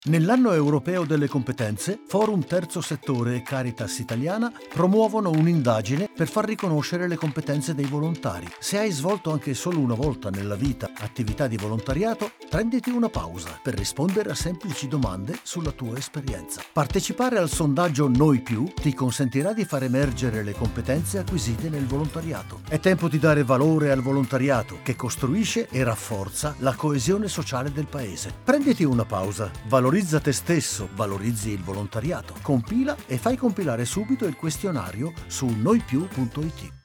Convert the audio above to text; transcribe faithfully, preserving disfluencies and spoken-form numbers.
Nell'anno europeo delle competenze, Forum Terzo Settore e Caritas Italiana promuovono un'indagine per far riconoscere le competenze dei volontari. Se hai svolto anche solo una volta nella vita attività di volontariato, prenditi una pausa per rispondere a semplici domande sulla tua esperienza. Partecipare al sondaggio Noi Più ti consentirà di far emergere le competenze acquisite nel volontariato. È tempo di dare valore al volontariato che costruisce e rafforza la coesione sociale del paese. Prenditi una pausa, valorizza te stesso, valorizzi il volontariato. Compila e fai compilare subito il questionario su noipiù punto it.